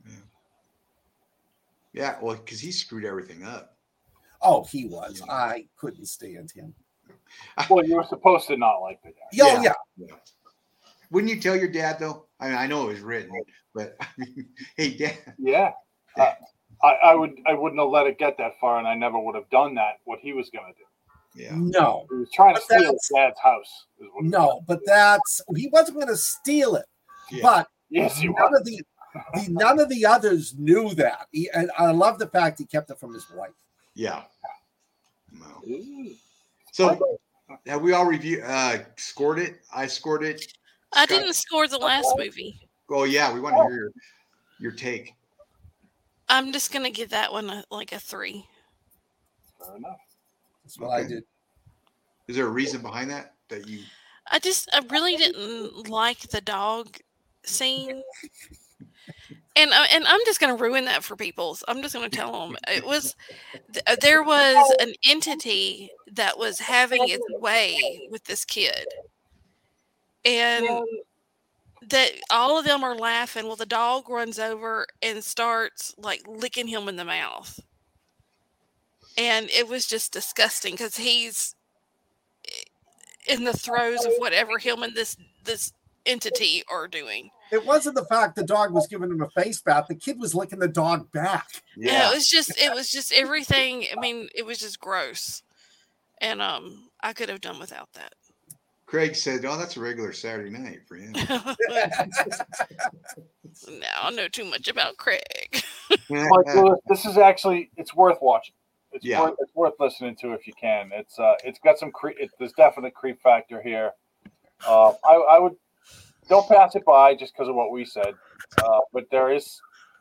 Yeah, well, because he screwed everything up. Oh, he was. I couldn't stand him. Well, you were supposed to not like the guy. Yo, Yeah. yeah. Yeah. Wouldn't you tell your dad though? I mean, I know it was written, but I mean, hey, dad. Yeah. Uh, I, I would I wouldn't have let it get that far, and I never would have done that. What he was going to do. Yeah. No, He was trying to But steal that's- his dad's house. Is what he no, but that's he wasn't going to steal it. Yeah. But Yes, he none was. of the the, none of the others knew that. He, and I love the fact he kept it from his wife. Yeah. No. So have we all reviewed uh scored it? I scored it. I Scott- didn't score the last movie. Oh yeah, we want to hear your, your take. I'm just gonna give that one a, like a three. Fair enough. That's what Okay. I did. Is there a reason behind that that you? I just I really didn't like the dog scene. And uh, and I'm just going to ruin that for people. I'm just going to tell them it was th- there was an entity that was having its way with this kid, and that all of them are laughing. Well, the dog runs over and starts like licking him in the mouth, and it was just disgusting because he's in the throes of whatever him and this this entity are doing. It wasn't the fact the dog was giving him a face bath. The kid was licking the dog back. Yeah, it was just it was just everything. I mean, it was just gross, and um, I could have done without that. Craig said, "Oh, that's a regular Saturday night for him." Now I know too much about Craig. Mike Lewis, this is actually it's worth watching. It's Yeah. worth it's worth listening to if you can. It's uh it's got some creep. It, there's definite creep factor here. Uh, I I would don't pass it by just because of what we said. Uh, but there is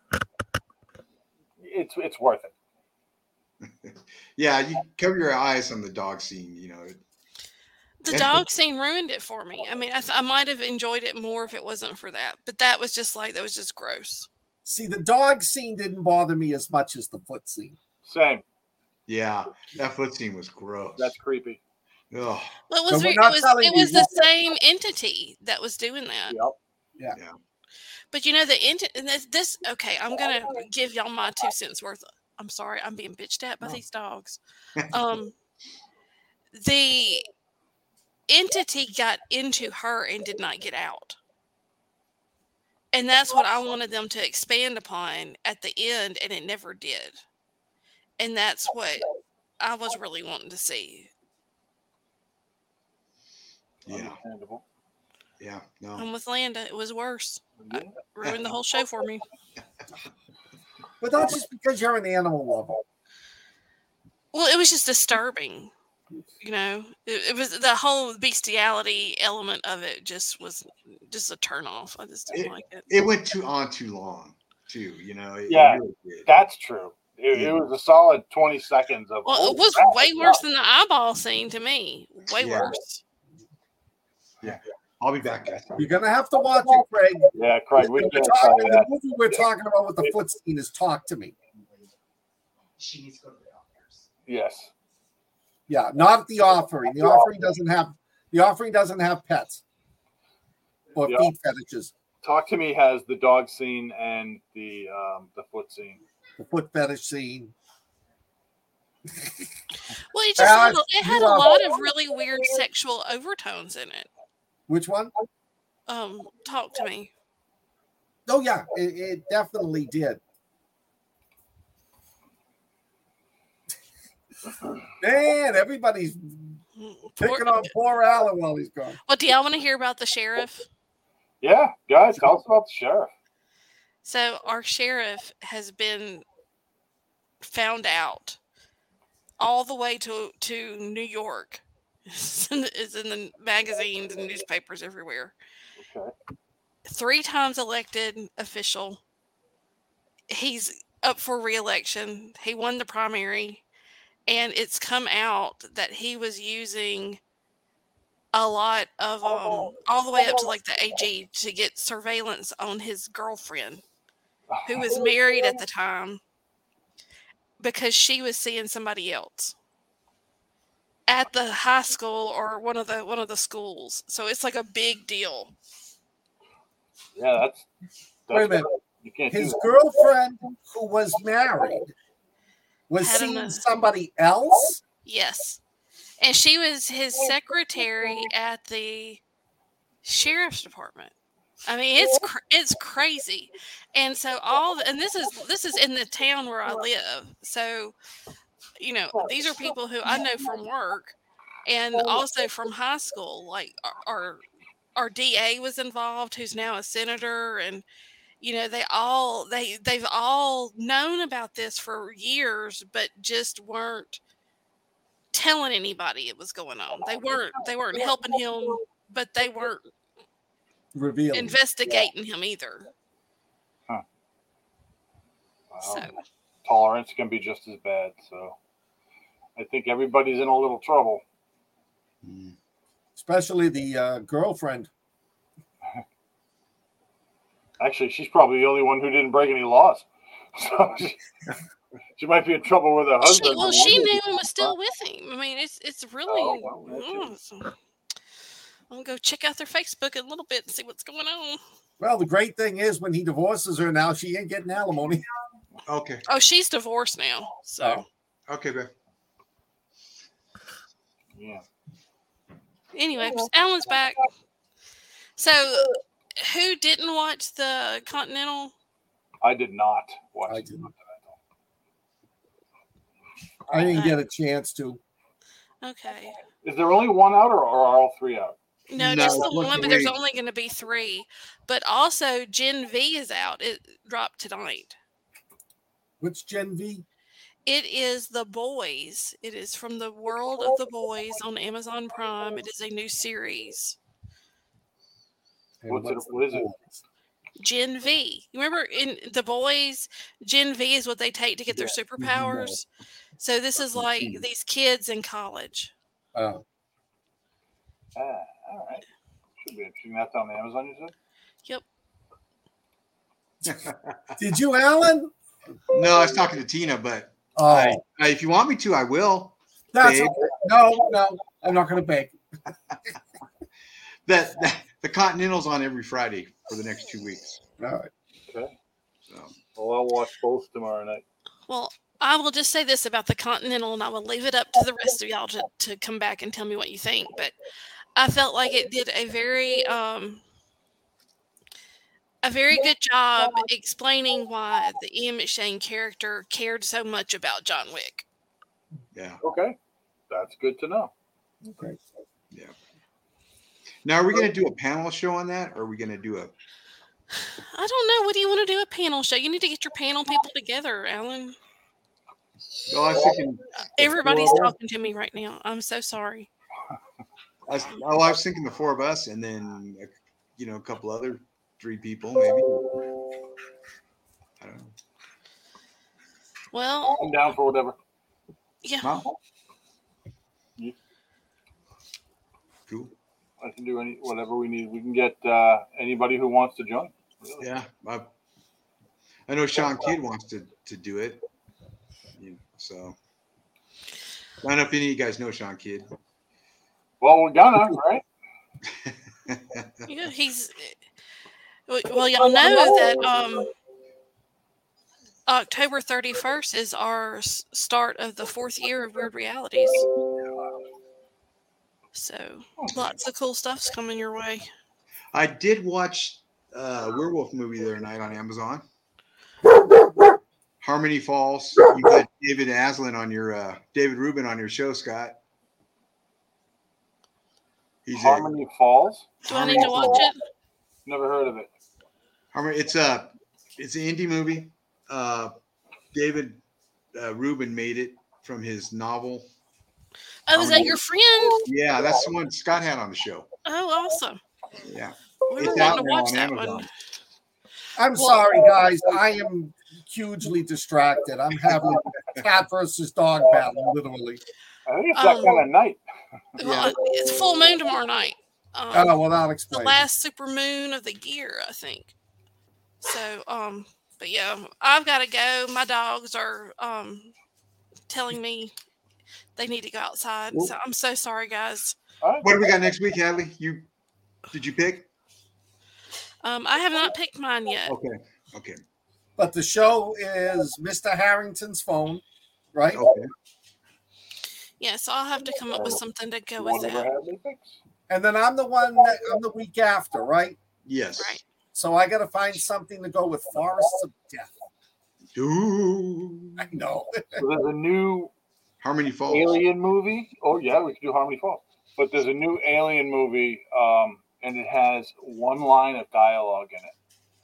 it's it's worth it. Yeah, you cover your eyes on the dog scene. You know, The And- dog scene ruined it for me. I mean, I, th- I might have enjoyed it more if it wasn't for that, but that was just like that was just gross. See, the dog scene didn't bother me as much as the foot scene. Same. yeah, that foot scene was gross. That's creepy. Oh, Well, it So was we're ve- it not was telling it you was the what- same entity that was doing that. Yep. But you know the ent- and this, this okay, I'm gonna give y'all my two cents worth. I'm sorry, I'm being bitched at by No. these dogs. Um, the entity got into her and did not get out, and that's what I wanted them to expand upon at the end, and it never did. And that's what I was really wanting to see. yeah, Understandable. yeah, no. And with Landa, it was worse. Yeah. Ruined the whole show for me. But that's just because you're an animal lover. Well, it was just disturbing. You know, it, it was the whole bestiality element of it. Just was just a turn off. I just didn't like it. It went too on too long, too. You know. It, Yeah. it really did. That's true. It, it was a solid twenty seconds of. Well, oh, it was crap, way yeah. worse than the eyeball scene to me. Way Yeah. worse. I'll be back, guys. You're gonna have to watch it, Craig. Yeah, Craig, we We're can't talking- say the that. movie we're talking about with the foot scene is Talk to Me. She needs to go to the doctors. Yes. Yeah, not at the offering. The offering doesn't have the offering doesn't have pets or Yeah. feet fetishes. Talk to Me has the dog scene and the um, the foot scene. The foot fetish scene. Well, it just Yeah, had, a- it had you a are- lot of really weird sexual overtones in it. Which one? Um, talk to me. Oh yeah, it, it definitely did. Man, everybody's Poor- picking on poor Alan while he's gone. Well, do y'all want to hear about the sheriff? Yeah, guys, tell us about the sheriff. So our sheriff has been found out all the way to to New York. It's in the, it's in the magazines and newspapers everywhere. Okay. Three times elected official. He's up for re-election. He won the primary, and it's come out that he was using a lot of um all the way up to like the A G to get surveillance on his girlfriend, who was married at the time, because she was seeing somebody else at the high school or one of the one of the schools. So it's like a big deal. Yeah, that's. that's Wait a minute. You can't do His that. girlfriend, who was married, was Had seeing an- somebody else. Yes. And she was his secretary at the sheriff's department. I mean, it's cr- it's crazy. And so all the, and this is this is in the town where I live. So, you know, these are people who I know from work and also from high school. Like our our, our D A was involved, who's now a senator, and you know, they all they they've all known about this for years, but just weren't telling anybody it was going on. They weren't they weren't helping him, but they weren't Reveal. investigating him either. Huh. Wow. So Tolerance can be just as bad. So I think everybody's in a little trouble. Mm. Especially the uh, girlfriend. Actually, she's probably the only one who didn't break any laws. So she, she might be in trouble with her she, husband. well, she knew and was still with him. I mean, it's it's really. Oh, well, that's it. mm, so- I'm gonna go check out their Facebook in a little bit and see what's going on. Well, the great thing is when he divorces her now, she ain't getting alimony. Okay. Oh, she's divorced now. So Okay, babe. Yeah. anyway, Alan's back. So who didn't watch the Continental? I did not watch I it. didn't. I didn't get a chance to. Okay. Is there only one out, or, or are all three out? No, No, just the it's one one, but there's three. only going to be three. But also, Gen V is out. It dropped tonight. Which Gen V? It is The Boys. It is from the world of The Boys on Amazon Prime. It is a new series. And What's it- what's the what is it? boys? Gen V. You remember in The Boys, Gen V is what they take to get their Yeah. superpowers. So this is like these kids in college. Uh, Ah, all right. Should be interesting. That's on Amazon, you said? Yep. did you, Alan? No, I was talking to Tina, but Oh, I, I, if you want me to, I will. that's babe. okay. No, no, I'm not going to beg. That, that the Continental's on every Friday for the next two weeks. All right. Okay. So Well, I'll watch both tomorrow night. Well, I will just say this about the Continental, and I will leave it up to the rest of y'all to, to come back and tell me what you think. But I felt like it did a very um, a very good job explaining why the Ian McShane character cared so much about John Wick. yeah, Okay. That's good to know. Okay. yeah. Now, are we going to do a panel show on that, or are we going to do a? I don't know. What do you want to do a panel show? You need to get your panel people together, Alan. Well, I was thinking. Everybody's Well- talking to me right now. I'm so sorry. I was, oh, I was thinking the four of us, and then uh, you know a couple other three people, maybe. I don't know. Well, I'm down for whatever. yeah. Well, cool. I can do any whatever we need. We can get uh, anybody who wants to join. Really. Yeah, I, I know Sean Kidd wants to to do it. You know, so I don't know if any of you guys know Sean Kidd. Well, we're gonna, right? Yeah, he's well. Y'all know that um, October thirty-first is our s- start of the fourth year of Weird Realities. So lots of cool stuff's coming your way. I did watch uh, a werewolf movie the other night on Amazon. Harmony Falls. You got David Aslan on your uh, David Rubin on your show, Scott. He's a, Harmony Falls. Do I need to watch it? Never heard of it. Harmony. It's a it's an indie movie. Uh, David uh, Rubin made it from his novel. Oh, is that your friend? Yeah, that's the one Scott had on the show. Oh, awesome. Yeah, We were it's wanting out to now watch on that Amazon. one. I'm Well- sorry, guys. I am hugely distracted. I'm having a cat versus dog battle, literally. I think it's that Um, kind of night. Well, it's full moon tomorrow night. Um, Oh, well, that'll the explain. last super moon of the year, I think. So, um, but yeah, I've got to go. My dogs are um telling me they need to go outside. So I'm so sorry, guys. All right. What do we got next week, Hadley? You did you pick? Um, I have not picked mine yet. Okay, okay, But the show is Mister Harrington's phone, right? okay. Yeah, so I'll have to come up with something to go with Whatever that. Hadley picks. And then I'm the one that I'm the week after, right? Yes. Right. So I got to find something to go with Forests of Death. Ooh. I know. So there's a new Harmony Falls. Alien movie. Oh yeah, we could do Harmony Falls. But there's a new Alien movie, um, and it has one line of dialogue in it.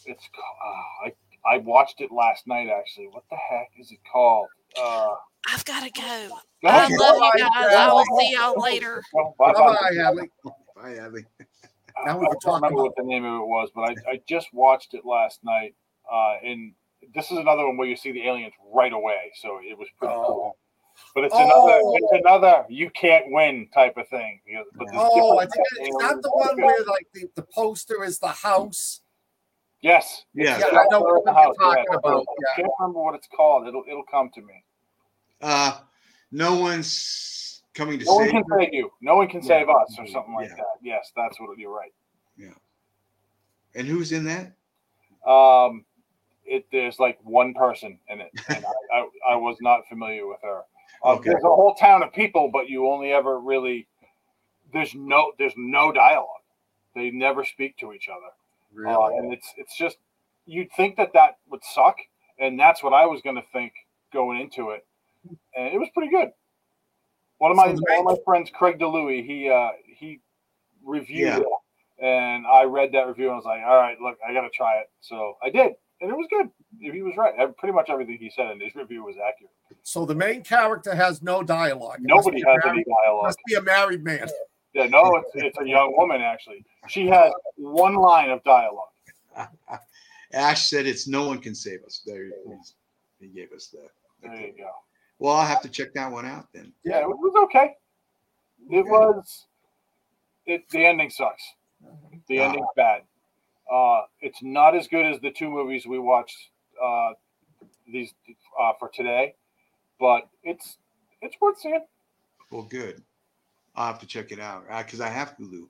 It's uh, I I watched it last night actually. What the heck is it called? Uh, I've got to go. go I ahead. love you Bye, guys. I will Hadley. see y'all later. Well, bye Bye bye. bye, Hadley. Bye, Adley. Now I we can don't talk remember about- what the name of it was, but I, I just watched it last night. Uh, and this is another one where you see the aliens right away, so it was pretty Oh. cool. But it's Oh. another it's another you can't win type of thing. But there's Oh, I different think it's not aliens. the one where like the, the poster is the house. Yes. Yes. Yeah, I know what you're House, talking yeah. about. I Yeah. can't remember what it's called. It'll it'll come to me. Uh, no one's coming to No one save can you. save you. No one can Yeah. save us, or something like Yeah. that. Yes, that's what you're right. And who's in that? Um, it there's like one person in it, and I, I, I was not familiar with her. Um, Okay. There's a whole town of people, but you only ever really there's no there's no dialogue. They never speak to each other, uh, and it's it's just you'd think that that would suck, and that's what I was going to think going into it, and it was pretty good. One of my So the one of my friends, Craig DeLuey, he uh, he reviewed Yeah. it. And I read that review and I was like, all right, look, I got to try it. So I did. And it was good. He was right. Pretty much everything he said in his review was accurate. So the main character has no dialogue. It must Nobody be a has any married- dialogue. Must be a married man. Yeah, no, it's, it's a young woman, actually. She has one line of dialogue. Ash said it's no one can save us. There he is. He gave us that. There you go. Well, I'll have to check that one out then. Yeah, it was okay. It Okay. was, it, the ending sucks. The Ah. ending's bad. Uh, it's not as good as the two movies we watched uh, these uh, for today, but it's it's worth seeing. Well, good. I'll have to check it out because I have Hulu.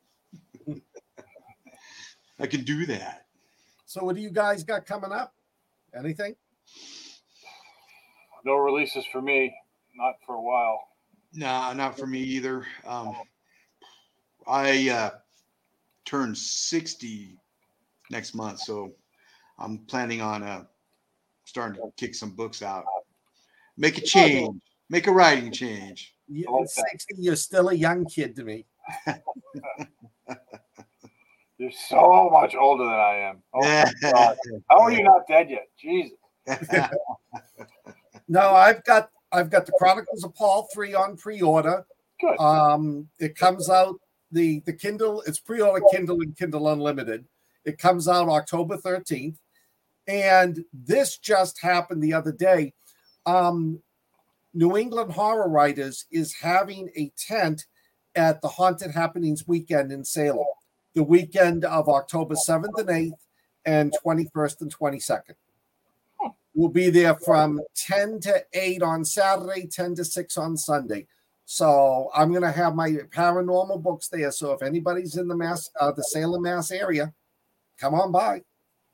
I can do that. So what do you guys got coming up? Anything? No releases for me, not for a while. No, not for me either. Um, I uh, turn sixty next month, so I'm planning on uh, starting to kick some books out. Make a change. Make a writing change. You, I like at that. sixty, you're still a young kid to me. You're so much older than I am. Oh my God. How are you not dead yet? Jesus. No, I've got I've got the Chronicles of Paul three on pre-order. Good. Um, it comes out the the Kindle. It's pre-order Kindle and Kindle Unlimited. It comes out October thirteenth, and this just happened the other day. Um, New England Horror Writers is having a tent at the Haunted Happenings weekend in Salem, the weekend of October seventh and eighth, and twenty-first and twenty-second. We'll be there from ten to eight on Saturday, ten to six on Sunday. So I'm going to have my paranormal books there. So if anybody's in the Mass, uh, the Salem, Mass area, come on by.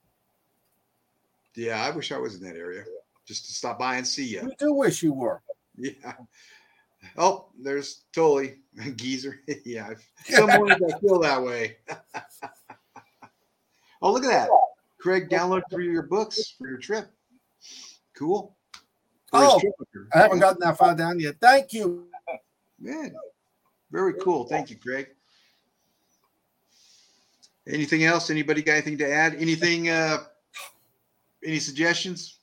Yeah, I wish I was in that area just to stop by and see you. We do wish you were. Yeah. Oh, there's Tolly, geezer. Yeah, some mornings I feel that way. Oh, look at that. Craig downloaded three of your books for your trip. Cool. For his Oh, trip. I haven't gotten that far down yet. Thank you. Man, very cool. Thank you, Craig. Anything else? Anybody got anything to add? Anything? Uh, any suggestions?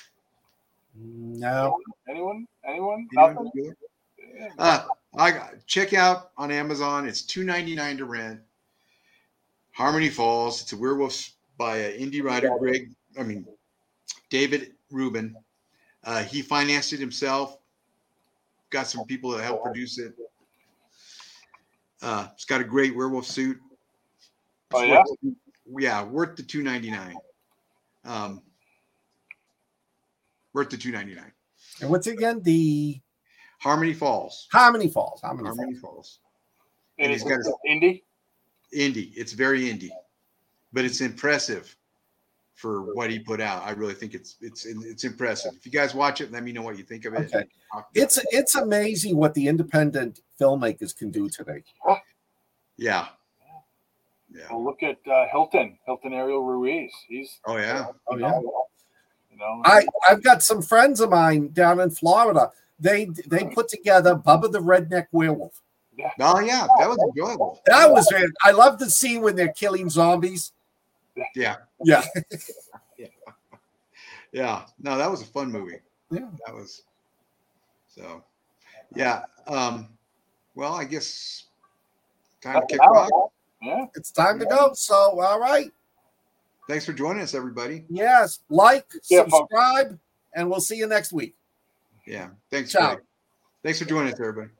No. Anyone? Anyone? Anyone? Nothing? Yeah. Uh, I got check out on Amazon. It's two ninety-nine to rent. Harmony Falls. It's a werewolf by an indie writer, Greg. I mean, David Rubin. Uh, he financed it himself. Got some people to help produce it. Uh, it's got a great werewolf suit. Oh, yeah? Yeah, worth the two ninety-nine. Um, worth the two ninety-nine. And what's it again? The Harmony Falls. Harmony Falls. Harmony, Harmony Falls. Falls. And And it's he's got a- indie? Indie. It's very indie, but it's impressive for what he put out. I really think it's it's it's impressive. If you guys watch it, let me know what you think of it. Okay. It's it's amazing what the independent filmmakers can do today. Yeah. Yeah. Well, look at uh, Hilton, Hilton Ariel Ruiz. He's, Oh yeah. Oh yeah. you know, I I've got some friends of mine down in Florida. They they put together Bubba the Redneck Werewolf. Oh yeah. That was enjoyable. That was it. I love the scene when they're killing zombies. Yeah. Yeah. Yeah. Yeah. No, that was a fun movie. Yeah. That was so. Yeah. Um. Well, I guess time to kick rock. Yeah. It's time to go. So, all right. Thanks for joining us, everybody. Yes. Like, Yeah, folks. subscribe, and we'll see you next week. Yeah. Thanks, Ciao. Greg. Thanks for joining us, everybody.